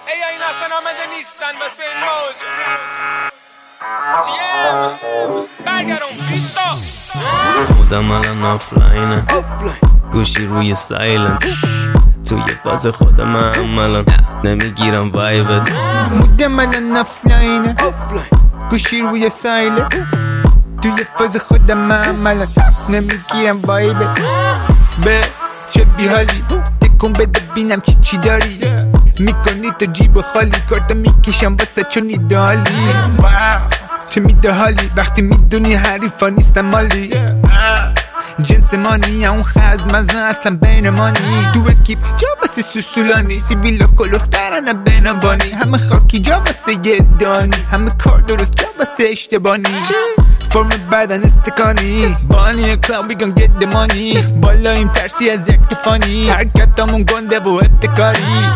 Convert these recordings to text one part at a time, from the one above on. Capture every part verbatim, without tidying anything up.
ای اینا سنامده نیستن واسه این موج تیم برگرون بیتا خودم الان آفلاینه گوشی روی سایلنت توی فاز خودم هم الان نمیگیرم وایبت مودم الان آفلاینه گوشی روی سایلنت توی فاز خودم هم الان نمیگیرم وایبت به چه بیحالی تکون بده بینم چی چی داری میکنی تو جیب خالی کارتا میکشم واسه چون ایدالی چه میده حالی وقتی میدونی حریفا نیستم مالی جنس مانی یا اون خزم مزن اصلا بین مانی تو اکیپ جا بسه سوسولانی سیبیلا کلوفترانه بینبانی همه خاکی جا بسه یه دانی همه کار درست جا بسه اشتبانی فرم بدن استکانی بانی کلاو we gon get the money بالایم ترسی از اکتفانی حرکتامون گنده و ابتکاری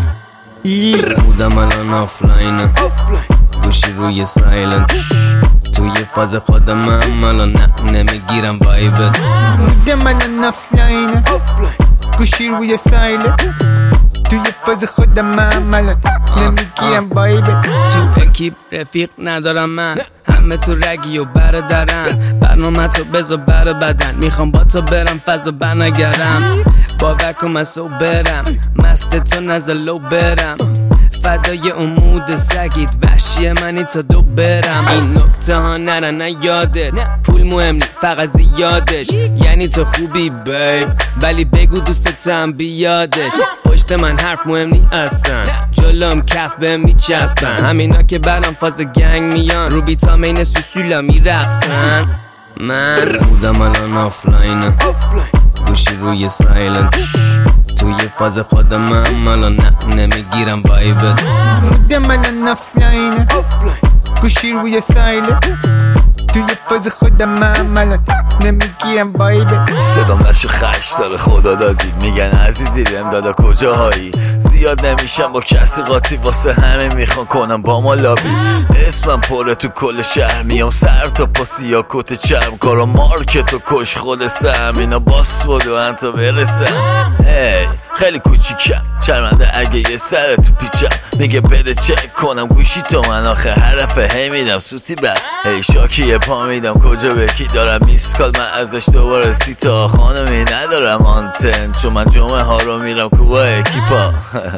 بودم الان آفلاینه گوشی روی سایلنت توی فاز خودم هم الان نه نمیگیرم وایبت بودم الان آفلاینه گوشی روی سایلنت توی فاز خودم هم الان نمیگیرم وایبت تو اکیپ رفیق ندارم من همه تو رگی و برادرن برنامه تو بذار بر بدن میخوام با تو برم فاز و برنگرم باور کن من سو برم مست تو نزلو برم فدای امود سگید وحشی منی تا دو برم این نکته ها نرن نه یادت پول مهم نی فقط زیادش یعنی تو خوبی بیب ولی بگو دوستتم بیادش پشت من حرف مهم نی اصلا جلوم کف بهم میچسبن همینا که برام فاز گنگ میان رو بیتامین سوسولا میرقصن من بودم الان آفلاینه گوشی روی سایلنت توی فاز خودم هم الان نه نمیگیرم وایبت بودم الان آفلاینه گوشی روی سایلنت توی فاز خودم هم الان نمیگیرم وایبت صدام نشو خش داره خدا دادی میگن عزیزی بهم دادا کجاهایی زیاد نمیشم با کسی قاطی واسه همه میخوان کنم با ما لابی اسمم پره تو کل شهر میام سر تا پاسی یا کت چرم کارا مارکت و کش خود سم اینا باس بود و انتا برسم هی خیلی کوچیکم شرمنده اگه یه سر تو پیچم میگه بده چک کنم گوشی تو من آخه حرفه هی میدم سوتی بد هی شاکی یه پا میدم کجا بکی دارم میسکال من ازش دوباره سی تا خانمی ندارم آنتن چون من جمعه ها رو میرم کوبا اکیپا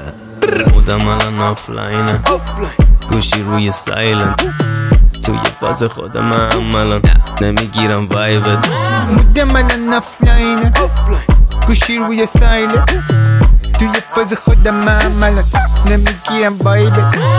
بودم الان آفلاینه گوشی روی سایلنت توی فاز خودم هم الان نمیگیرم وایبت بودم الان آفلاینه گوشی روی سایلنت توی فاز خودم هم الان نمیگیرم وایبت